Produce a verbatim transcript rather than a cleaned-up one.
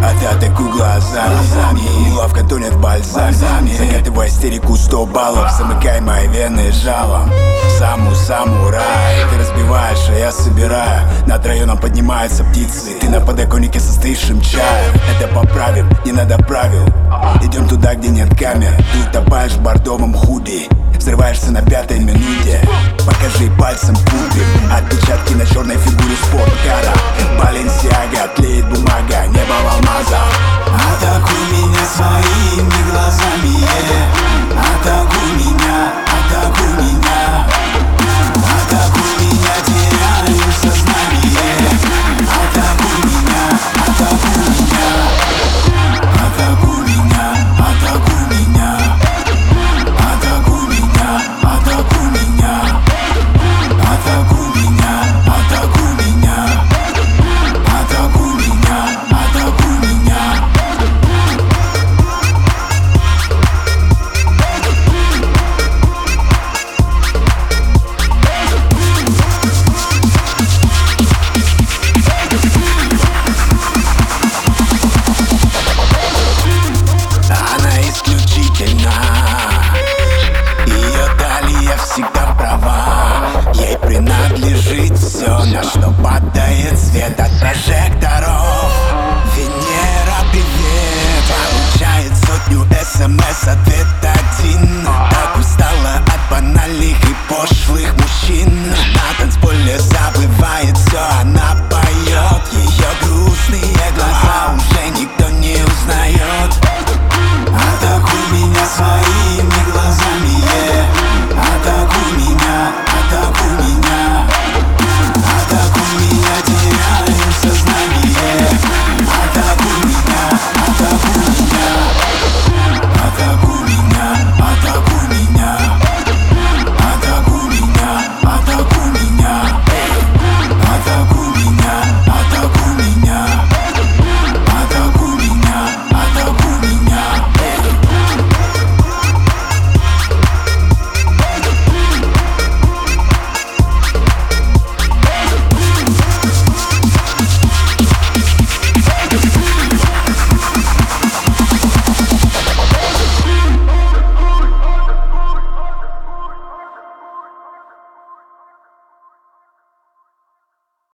А ты атакуй глазами, и ловко тонет в бальзаме. Закатывай истерику сто баллов, замыкай мои вены жалом. Саму самурай, ты разбиваешь, а я собираю. Над районом поднимаются птицы, ты на подоконнике со остывшим чаем. Это поправим, не надо правил. Идем туда, где нет камер. Ты утопаешь в бордовом худи, взрываешься на пятой минуте. Покажи пальцем купим отпечатки на черной фигуре спорткара. Баленсиага, тлеет бумага,